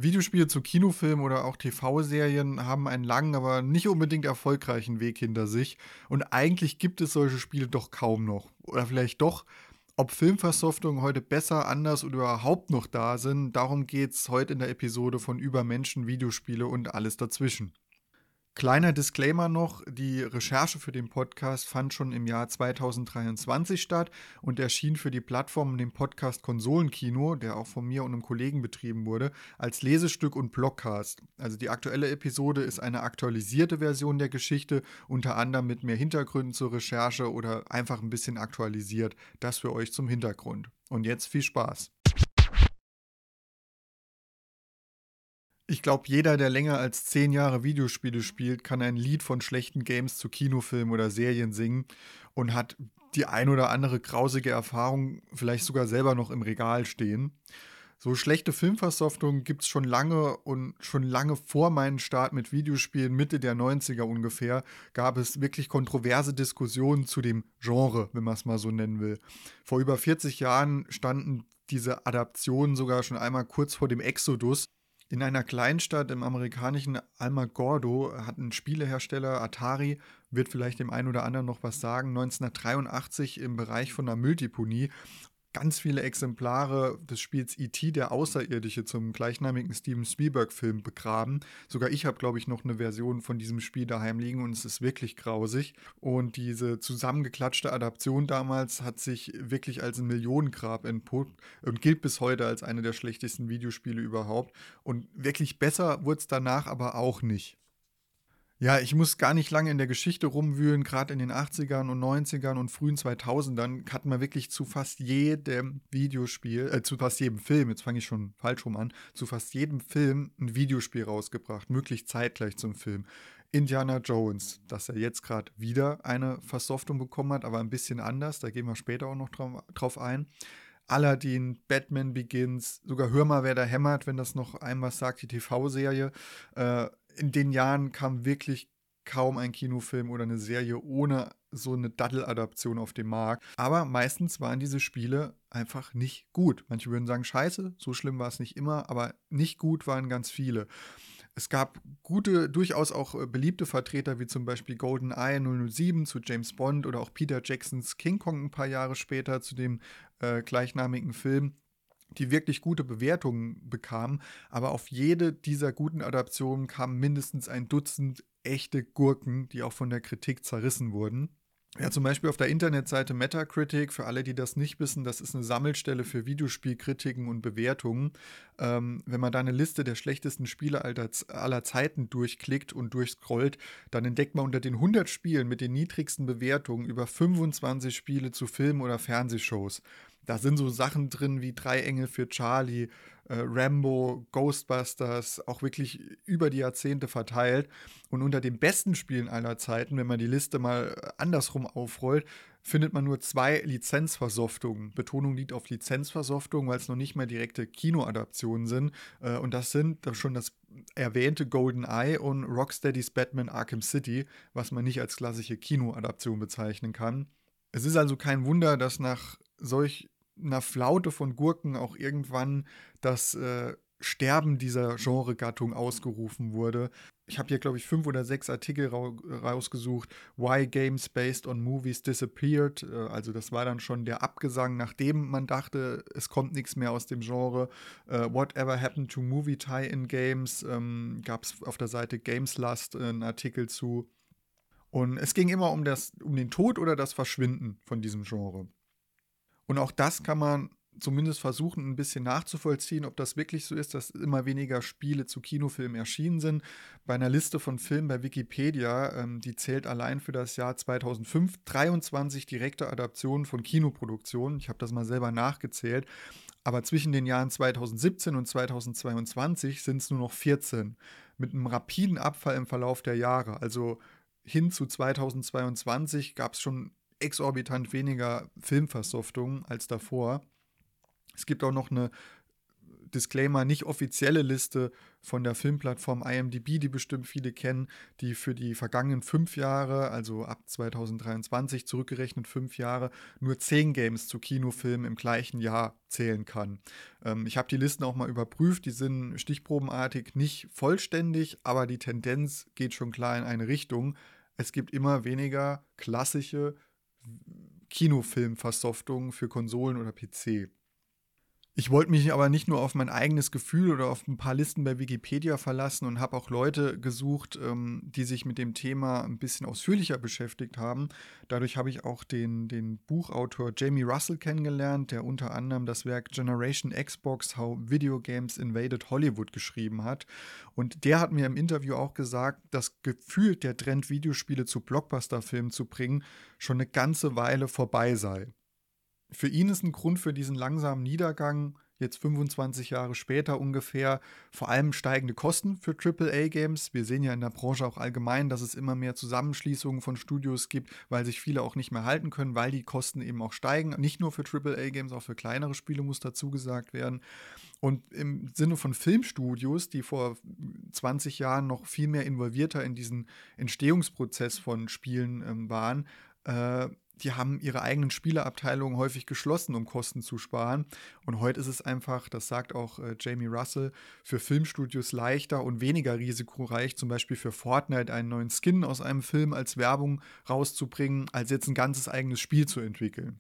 Videospiele zu Kinofilmen oder auch TV-Serien haben einen langen, aber nicht unbedingt erfolgreichen Weg hinter sich. Und eigentlich gibt es solche Spiele doch kaum noch. Oder vielleicht doch. Ob Filmversoftungen heute besser, anders oder überhaupt noch da sind, darum geht's heute in der Episode von Über Menschen, Videospiele und alles dazwischen. Kleiner Disclaimer noch, die Recherche für den Podcast fand schon im Jahr 2023 statt und erschien für die Plattform dem Podcast Konsolenkino, der auch von mir und einem Kollegen betrieben wurde, als Lesestück und Blogcast. Also die aktuelle Episode ist eine aktualisierte Version der Geschichte, unter anderem mit mehr Hintergründen zur Recherche oder einfach ein bisschen aktualisiert. Das für euch zum Hintergrund. Und jetzt viel Spaß. Ich glaube, jeder, der länger als 10 Jahre Videospiele spielt, kann ein Lied von schlechten Games zu Kinofilmen oder Serien singen und hat die ein oder andere grausige Erfahrung vielleicht sogar selber noch im Regal stehen. So schlechte Filmversoftungen gibt es schon lange und schon lange vor meinem Start mit Videospielen, Mitte der 90er ungefähr, gab es wirklich kontroverse Diskussionen zu dem Genre, wenn man es mal so nennen will. Vor über 40 Jahren standen diese Adaptionen sogar schon einmal kurz vor dem Exodus. In einer Kleinstadt im amerikanischen Alamogordo hat ein Spielehersteller, Atari, wird vielleicht dem einen oder anderen noch was sagen, 1983 im Bereich von einer Mülldeponie ganz viele Exemplare des Spiels E.T. der Außerirdische zum gleichnamigen Steven Spielberg-Film begraben. Sogar ich habe, glaube ich, noch eine Version von diesem Spiel daheim liegen und es ist wirklich grausig. Und diese zusammengeklatschte Adaption damals hat sich wirklich als ein Millionengrab entpuppt und gilt bis heute als eine der schlechtesten Videospiele überhaupt. Und wirklich besser wurde es danach aber auch nicht. Ja, ich muss gar nicht lange in der Geschichte rumwühlen. Gerade in den 80ern und 90ern und frühen 2000ern hatten wir wirklich zu fast jedem Videospiel, zu fast jedem Film, jetzt fange ich schon falsch rum an, zu fast jedem Film ein Videospiel rausgebracht, möglichst zeitgleich zum Film. Indiana Jones, dass er jetzt gerade wieder eine Versoftung bekommen hat, aber ein bisschen anders, da gehen wir später auch noch drauf ein. Aladdin, Batman Begins, sogar Hör mal, wer da hämmert, wenn das noch einem was sagt, die TV-Serie. In den Jahren kam wirklich kaum ein Kinofilm oder eine Serie ohne so eine Daddel-Adaption auf dem Markt. Aber meistens waren diese Spiele einfach nicht gut. Manche würden sagen, scheiße, so schlimm war es nicht immer, aber nicht gut waren ganz viele. Es gab gute, durchaus auch beliebte Vertreter, wie zum Beispiel GoldenEye 007 zu James Bond oder auch Peter Jacksons King Kong ein paar Jahre später zu dem gleichnamigen Film, die wirklich gute Bewertungen bekamen. Aber auf jede dieser guten Adaptionen kam mindestens ein Dutzend echte Gurken, die auch von der Kritik zerrissen wurden. Ja, zum Beispiel auf der Internetseite Metacritic, für alle, die das nicht wissen, das ist eine Sammelstelle für Videospielkritiken und Bewertungen. Wenn man da eine Liste der schlechtesten Spiele aller Zeiten durchklickt und durchscrollt, dann entdeckt man unter den 100 Spielen mit den niedrigsten Bewertungen über 25 Spiele zu Filmen oder Fernsehshows. Da sind so Sachen drin wie Drei Engel für Charlie, Rambo, Ghostbusters, auch wirklich über die Jahrzehnte verteilt. Und unter den besten Spielen aller Zeiten, wenn man die Liste mal andersrum aufrollt, findet man nur 2 Lizenzversoftungen. Betonung liegt auf Lizenzversoftungen, weil es noch nicht mehr direkte Kinoadaptionen sind. Und das sind schon das erwähnte GoldenEye und Rocksteadys Batman Arkham City, was man nicht als klassische Kinoadaption bezeichnen kann. Es ist also kein Wunder, dass nach solch einer Flaute von Gurken auch irgendwann das Sterben dieser Genregattung ausgerufen wurde. Ich habe hier, glaube ich, 5 oder 6 Artikel rausgesucht. Why Games Based on Movies Disappeared. Also das war dann schon der Abgesang, nachdem man dachte, es kommt nichts mehr aus dem Genre. Whatever Happened to Movie Tie-In Games. Gab es auf der Seite Gameslust einen Artikel zu. Und es ging immer um den Tod oder das Verschwinden von diesem Genre. Und auch das kann man zumindest versuchen, ein bisschen nachzuvollziehen, ob das wirklich so ist, dass immer weniger Spiele zu Kinofilmen erschienen sind. Bei einer Liste von Filmen bei Wikipedia, die zählt allein für das Jahr 2005 23 direkte Adaptionen von Kinoproduktionen. Ich habe das mal selber nachgezählt. Aber zwischen den Jahren 2017 und 2022 sind es nur noch 14. Mit einem rapiden Abfall im Verlauf der Jahre. Also hin zu 2022 gab es schon exorbitant weniger Filmversoftungen als davor. Es gibt auch noch eine Disclaimer, nicht offizielle Liste von der Filmplattform IMDb, die bestimmt viele kennen, die für die vergangenen 5 Jahre, also ab 2023 zurückgerechnet 5 Jahre, nur 10 Games zu Kinofilmen im gleichen Jahr zählen kann. Ich habe die Listen auch mal überprüft, die sind stichprobenartig nicht vollständig, aber die Tendenz geht schon klar in eine Richtung. Es gibt immer weniger klassische Kinofilmversoftungen für Konsolen oder PC. Ich wollte mich aber nicht nur auf mein eigenes Gefühl oder auf ein paar Listen bei Wikipedia verlassen und habe auch Leute gesucht, die sich mit dem Thema ein bisschen ausführlicher beschäftigt haben. Dadurch habe ich auch den Buchautor Jamie Russell kennengelernt, der unter anderem das Werk Generation Xbox: How Video Games Invaded Hollywood geschrieben hat. Und der hat mir im Interview auch gesagt, dass gefühlt der Trend, Videospiele zu Blockbuster-Filmen zu bringen, schon eine ganze Weile vorbei sei. Für ihn ist ein Grund für diesen langsamen Niedergang, jetzt 25 Jahre später ungefähr, vor allem steigende Kosten für AAA-Games. Wir sehen ja in der Branche auch allgemein, dass es immer mehr Zusammenschließungen von Studios gibt, weil sich viele auch nicht mehr halten können, weil die Kosten eben auch steigen. Nicht nur für AAA-Games, auch für kleinere Spiele muss dazu gesagt werden. Und im Sinne von Filmstudios, die vor 20 Jahren noch viel mehr involvierter in diesen Entstehungsprozess von Spielen waren, die haben ihre eigenen Spieleabteilungen häufig geschlossen, um Kosten zu sparen. Und heute ist es einfach, das sagt auch Jamie Russell, für Filmstudios leichter und weniger risikoreich, zum Beispiel für Fortnite einen neuen Skin aus einem Film als Werbung rauszubringen, als jetzt ein ganzes eigenes Spiel zu entwickeln.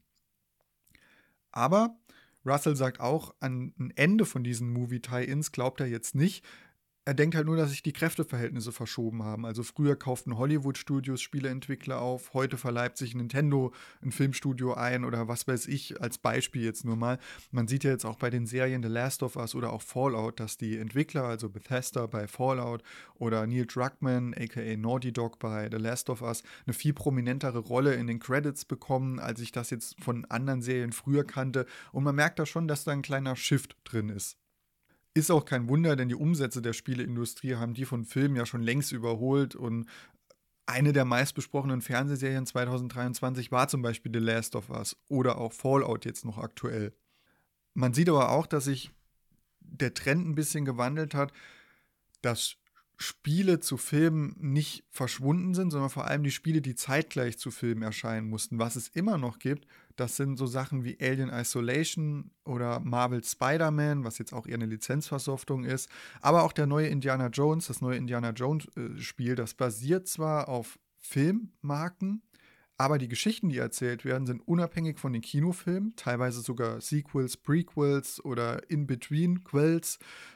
Aber Russell sagt auch, an ein Ende von diesen Movie-Tie-Ins glaubt er jetzt nicht. Er denkt halt nur, dass sich die Kräfteverhältnisse verschoben haben. Also früher kauften Hollywood-Studios Spieleentwickler auf, heute verleibt sich Nintendo ein Filmstudio ein oder was weiß ich, als Beispiel jetzt nur mal. Man sieht ja jetzt auch bei den Serien The Last of Us oder auch Fallout, dass die Entwickler, also Bethesda bei Fallout oder Neil Druckmann, aka Naughty Dog bei The Last of Us, eine viel prominentere Rolle in den Credits bekommen, als ich das jetzt von anderen Serien früher kannte. Und man merkt da schon, dass da ein kleiner Shift drin ist. Ist auch kein Wunder, denn die Umsätze der Spieleindustrie haben die von Filmen ja schon längst überholt und eine der meistbesprochenen Fernsehserien 2023 war zum Beispiel The Last of Us oder auch Fallout jetzt noch aktuell. Man sieht aber auch, dass sich der Trend ein bisschen gewandelt hat, dass Spiele zu Filmen nicht verschwunden sind, sondern vor allem die Spiele, die zeitgleich zu Filmen erscheinen mussten. Was es immer noch gibt, das sind so Sachen wie Alien Isolation oder Marvel Spider-Man, was jetzt auch eher eine Lizenzversoftung ist. Aber auch der neue Indiana Jones, das neue Indiana Jones-Spiel, das basiert zwar auf Filmmarken, aber die Geschichten, die erzählt werden, sind unabhängig von den Kinofilmen, teilweise sogar Sequels, Prequels oder In-Between-Quells,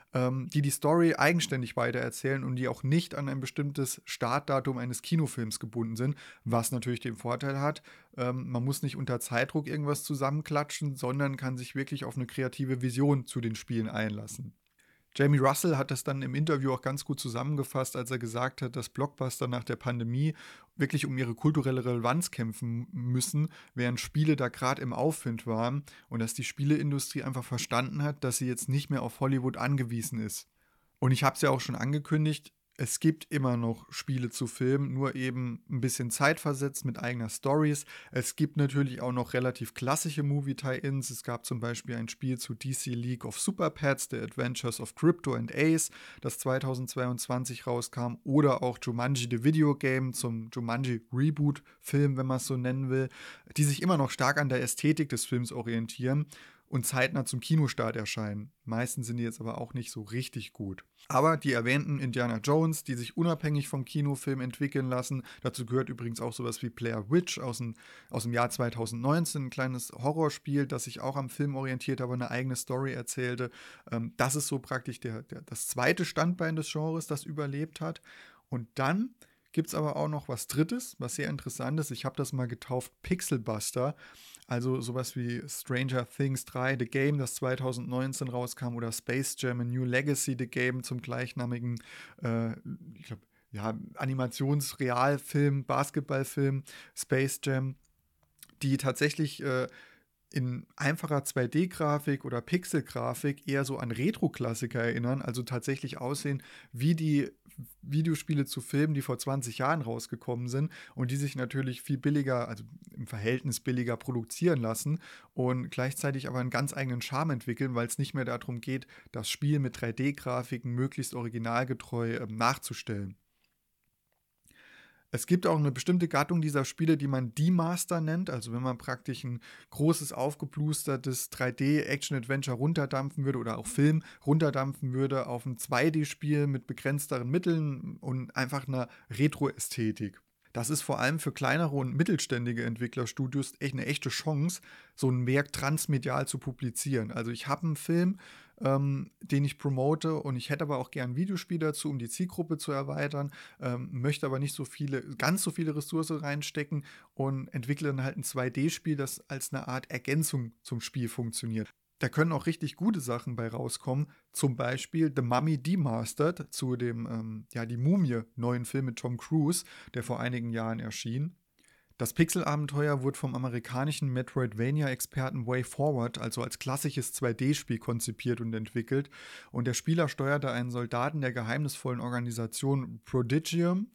die Story eigenständig weitererzählen und die auch nicht an ein bestimmtes Startdatum eines Kinofilms gebunden sind, was natürlich den Vorteil hat, man muss nicht unter Zeitdruck irgendwas zusammenklatschen, sondern kann sich wirklich auf eine kreative Vision zu den Spielen einlassen. Jamie Russell hat das dann im Interview auch ganz gut zusammengefasst, als er gesagt hat, dass Blockbuster nach der Pandemie wirklich um ihre kulturelle Relevanz kämpfen müssen, während Spiele da gerade im Aufwind waren und dass die Spieleindustrie einfach verstanden hat, dass sie jetzt nicht mehr auf Hollywood angewiesen ist. Und ich habe es ja auch schon angekündigt, es gibt immer noch Spiele zu Filmen, nur eben ein bisschen zeitversetzt mit eigener Stories. Es gibt natürlich auch noch relativ klassische Movie-Tie-Ins. Es gab zum Beispiel ein Spiel zu DC League of Super Pets, The Adventures of Crypto and Ace, das 2022 rauskam. Oder auch Jumanji The Video Game zum Jumanji Reboot-Film, wenn man es so nennen will, die sich immer noch stark an der Ästhetik des Films orientieren und zeitnah zum Kinostart erscheinen. Meistens sind die jetzt aber auch nicht so richtig gut. Aber die erwähnten Indiana Jones, die sich unabhängig vom Kinofilm entwickeln lassen, dazu gehört übrigens auch sowas wie Blair Witch aus dem Jahr 2019, ein kleines Horrorspiel, das sich auch am Film orientiert, aber eine eigene Story erzählte. Das ist so praktisch das zweite Standbein des Genres, das überlebt hat. Und dann gibt es aber auch noch was Drittes, was sehr interessant ist. Ich habe das mal getauft Pixelbuster. Also sowas wie Stranger Things 3, The Game, das 2019 rauskam, oder Space Jam: A New Legacy, The Game zum gleichnamigen, ich glaube, ja, Animationsrealfilm, Basketballfilm, Space Jam, die tatsächlich in einfacher 2D-Grafik oder Pixel-Grafik eher so an Retro-Klassiker erinnern, also tatsächlich aussehen wie die Videospiele zu Filmen, die vor 20 Jahren rausgekommen sind und die sich natürlich viel billiger, also im Verhältnis billiger produzieren lassen und gleichzeitig aber einen ganz eigenen Charme entwickeln, weil es nicht mehr darum geht, das Spiel mit 3D-Grafiken möglichst originalgetreu nachzustellen. Es gibt auch eine bestimmte Gattung dieser Spiele, die man Demaster nennt. Also wenn man praktisch ein großes, aufgeblustertes 3D-Action-Adventure runterdampfen würde oder auch Film runterdampfen würde auf ein 2D-Spiel mit begrenzteren Mitteln und einfach einer Retro-Ästhetik. Das ist vor allem für kleinere und mittelständige Entwicklerstudios echt eine echte Chance, so ein Werk transmedial zu publizieren. Also ich habe einen Film, den ich promote und ich hätte aber auch gern ein Videospiel dazu, um die Zielgruppe zu erweitern, möchte aber nicht ganz so viele Ressourcen reinstecken und entwickle dann halt ein 2D-Spiel, das als eine Art Ergänzung zum Spiel funktioniert. Da können auch richtig gute Sachen bei rauskommen. Zum Beispiel The Mummy Demastered zu dem, die Mumie, neuen Film mit Tom Cruise, der vor einigen Jahren erschien. Das Pixel-Abenteuer wurde vom amerikanischen Metroidvania-Experten WayForward, also als klassisches 2D-Spiel konzipiert und entwickelt. Und der Spieler steuerte einen Soldaten der geheimnisvollen Organisation Prodigium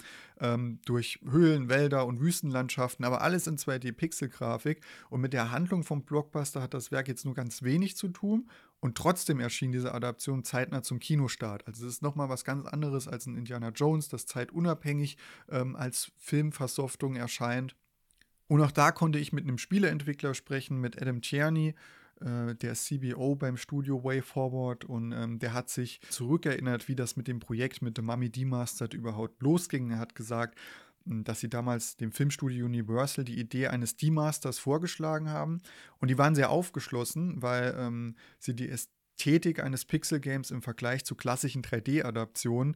durch Höhlen, Wälder und Wüstenlandschaften, aber alles in 2D-Pixel-Grafik. Und mit der Handlung vom Blockbuster hat das Werk jetzt nur ganz wenig zu tun. Und trotzdem erschien diese Adaption zeitnah zum Kinostart. Also es ist nochmal was ganz anderes als ein Indiana Jones, das zeitunabhängig als Filmversoftung erscheint. Und auch da konnte ich mit einem Spieleentwickler sprechen, mit Adam Tierney, der CBO beim Studio WayForward. Und der hat sich zurückerinnert, wie das mit dem Projekt mit The Mummy Demastered überhaupt losging. Er hat gesagt, dass sie damals dem Filmstudio Universal die Idee eines Demasters vorgeschlagen haben. Und die waren sehr aufgeschlossen, weil sie die Ästhetik eines Pixel-Games im Vergleich zu klassischen 3D-Adaptionen,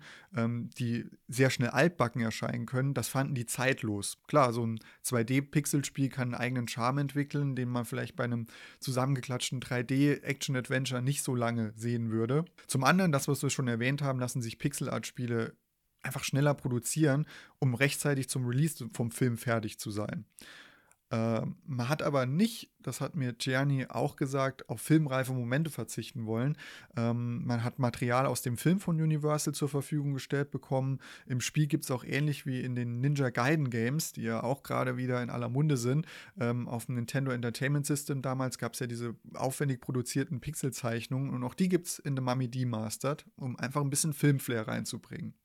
die sehr schnell altbacken erscheinen können, das fanden die zeitlos. Klar, so ein 2D-Pixel-Spiel kann einen eigenen Charme entwickeln, den man vielleicht bei einem zusammengeklatschten 3D-Action-Adventure nicht so lange sehen würde. Zum anderen, das, was wir schon erwähnt haben, lassen sich Pixel-Art-Spiele einfach schneller produzieren, um rechtzeitig zum Release vom Film fertig zu sein. Man hat aber nicht, das hat mir Gianni auch gesagt, auf filmreife Momente verzichten wollen. Man hat Material aus dem Film von Universal zur Verfügung gestellt bekommen. Im Spiel gibt es auch ähnlich wie in den Ninja Gaiden Games, die ja auch gerade wieder in aller Munde sind. Auf dem Nintendo Entertainment System damals gab es ja diese aufwendig produzierten Pixelzeichnungen und auch die gibt es in The Mummy Demastered, um einfach ein bisschen Filmflair reinzubringen.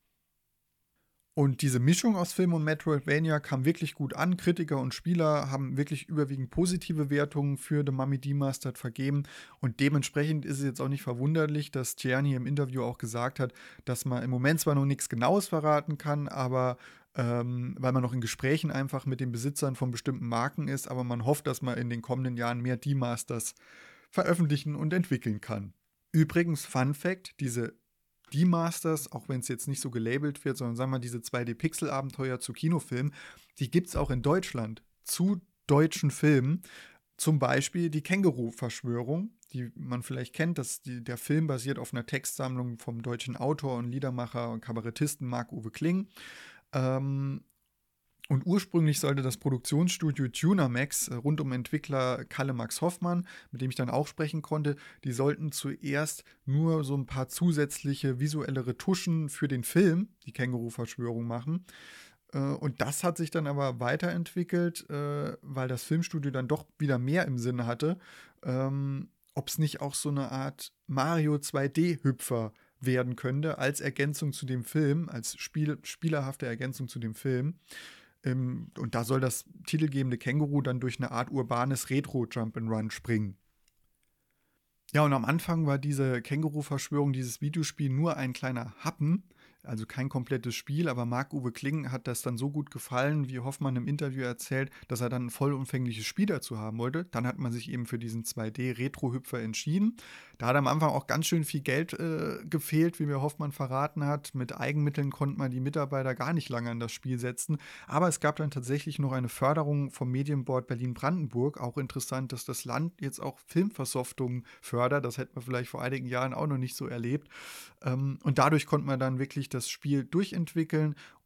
Und diese Mischung aus Film und Metroidvania kam wirklich gut an. Kritiker und Spieler haben wirklich überwiegend positive Wertungen für The Mummy Demastered vergeben. Und dementsprechend ist es jetzt auch nicht verwunderlich, dass Gianni im Interview auch gesagt hat, dass man im Moment zwar noch nichts Genaues verraten kann, aber weil man noch in Gesprächen einfach mit den Besitzern von bestimmten Marken ist, aber man hofft, dass man in den kommenden Jahren mehr Demasters veröffentlichen und entwickeln kann. Übrigens, Fun Fact, diese Demasters, auch wenn es jetzt nicht so gelabelt wird, sondern sagen wir diese 2D-Pixel-Abenteuer zu Kinofilmen, die gibt es auch in Deutschland zu deutschen Filmen. Zum Beispiel die Känguru-Verschwörung, die man vielleicht kennt. Der Film basiert auf einer Textsammlung vom deutschen Autor und Liedermacher und Kabarettisten Marc-Uwe Kling. Und ursprünglich sollte das Produktionsstudio Tunamax rund um Entwickler Kalle Max Hoffmann, mit dem ich dann auch sprechen konnte, die sollten zuerst nur so ein paar zusätzliche visuelle Retuschen für den Film, die Känguru-Verschwörung, machen. Und das hat sich dann aber weiterentwickelt, weil das Filmstudio dann doch wieder mehr im Sinne hatte, ob es nicht auch so eine Art Mario 2D-Hüpfer werden könnte, als Ergänzung zu dem Film, als spielerhafte Ergänzung zu dem Film. Und da soll das titelgebende Känguru dann durch eine Art urbanes Retro-Jump-and-Run springen. Ja, und am Anfang war diese Känguru-Verschwörung, dieses Videospiel, nur ein kleiner Happen, also kein komplettes Spiel, aber Marc-Uwe Kling hat das dann so gut gefallen, wie Hoffmann im Interview erzählt, dass er dann ein vollumfängliches Spiel dazu haben wollte. Dann hat man sich eben für diesen 2D-Retro-Hüpfer entschieden. Da hat am Anfang auch ganz schön viel Geld gefehlt, wie mir Hoffmann verraten hat. Mit Eigenmitteln konnte man die Mitarbeiter gar nicht lange an das Spiel setzen. Aber es gab dann tatsächlich noch eine Förderung vom Medienboard Berlin-Brandenburg. Auch interessant, dass das Land jetzt auch Filmversoftungen fördert. Das hätte man vielleicht vor einigen Jahren auch noch nicht so erlebt. Und dadurch konnte man dann wirklich das Spiel durchentwickeln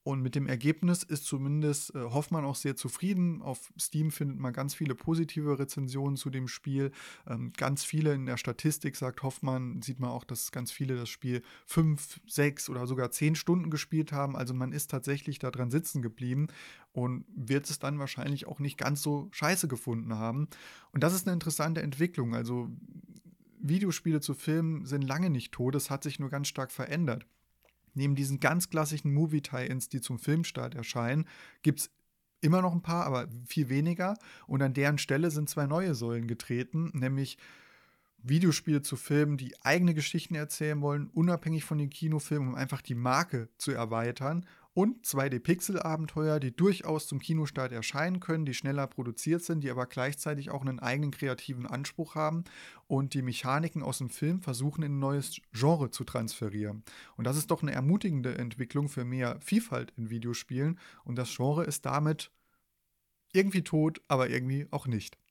Und mit dem Ergebnis ist zumindest Hoffmann auch sehr zufrieden. Auf Steam findet man ganz viele positive Rezensionen zu dem Spiel. Ganz viele in der Statistik, sagt Hoffmann, sieht man auch, dass ganz viele das Spiel 5, 6 oder sogar 10 Stunden gespielt haben. Also man ist tatsächlich da dran sitzen geblieben und wird es dann wahrscheinlich auch nicht ganz so scheiße gefunden haben. Und das ist eine interessante Entwicklung. Also Videospiele zu Filmen sind lange nicht tot, es hat sich nur ganz stark verändert. Neben diesen ganz klassischen Movie-Tie-Ins, die zum Filmstart erscheinen, gibt es immer noch ein paar, aber viel weniger. Und an deren Stelle sind zwei neue Säulen getreten, nämlich Videospiele zu Filmen, die eigene Geschichten erzählen wollen, unabhängig von den Kinofilmen, um einfach die Marke zu erweitern. Und 2D-Pixel-Abenteuer, die durchaus zum Kinostart erscheinen können, die schneller produziert sind, die aber gleichzeitig auch einen eigenen kreativen Anspruch haben und die Mechaniken aus dem Film versuchen, in ein neues Genre zu transferieren. Und das ist doch eine ermutigende Entwicklung für mehr Vielfalt in Videospielen. Und das Genre ist damit irgendwie tot, aber irgendwie auch nicht.